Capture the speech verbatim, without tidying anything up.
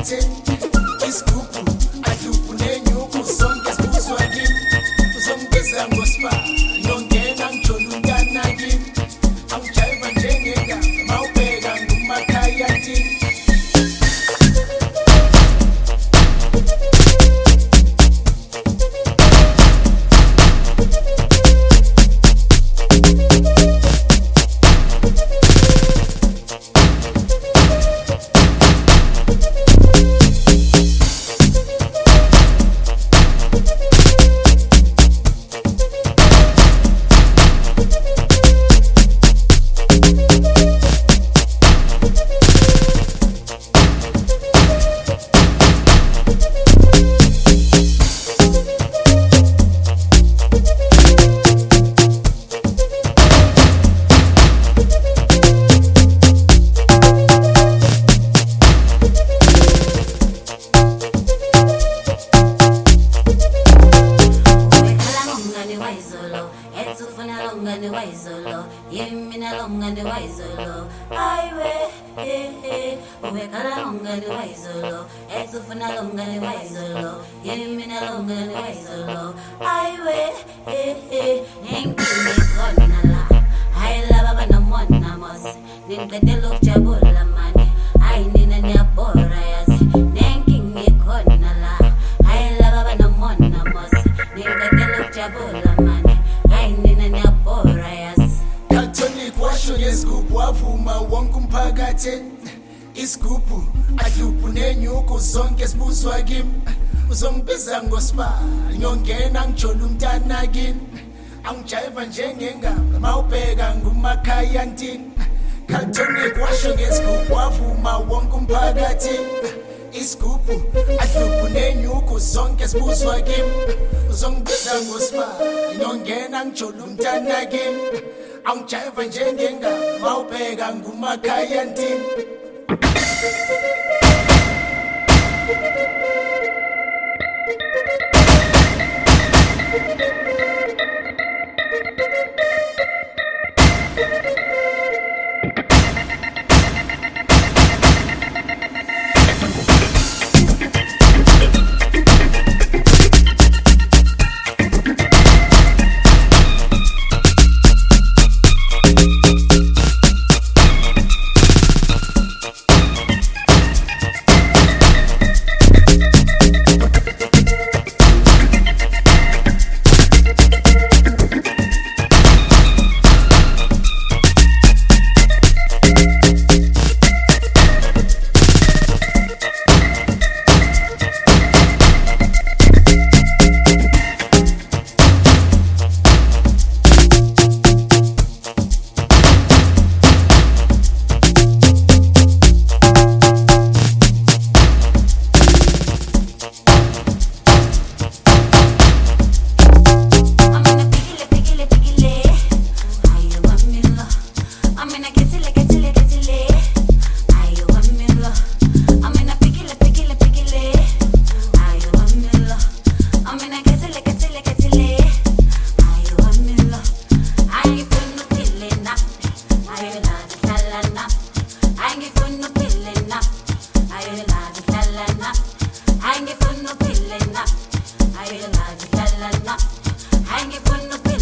umphakathi isigubhu adluphu nenyuku sonke sibuzwa kimi uzongibiza ngospa ngiyongena ngijona untana kimi angijayiva njengengane mawubheka ngumakhaya yantini Longani waizolo, yemina longani waizolo, aiwe, eh eh, uwekala longani waizolo, etufuna longani waizolo, yemina longani waizolo, aiwe, eh eh, ngengini kona la, haila baba na mwana mosi, ninkete lokjabula mani, ai nina nyabora yasi, ngengini kona la, haila baba na mwana mosi, ninkete lokjabula mani. Washo yesigubhu wavuma wonke umphakathi isigubhu adluphu nenyuku zonke sibuzwa kimi uzongibiza ngospa ngiyongena ngijona umntana kimi angijayiva njengengane mawubheka ngumakhaya yantini Cartonic washo ngesigubhu wavuma wonke umphakathi isigubhu adluphu nenyuku zonke sibuzwa kimi uzongibiza ngospa ngiyongena ngijona umntana kimi angijayiva njengengane mawubheka ngumakhaya yantini I ain't for no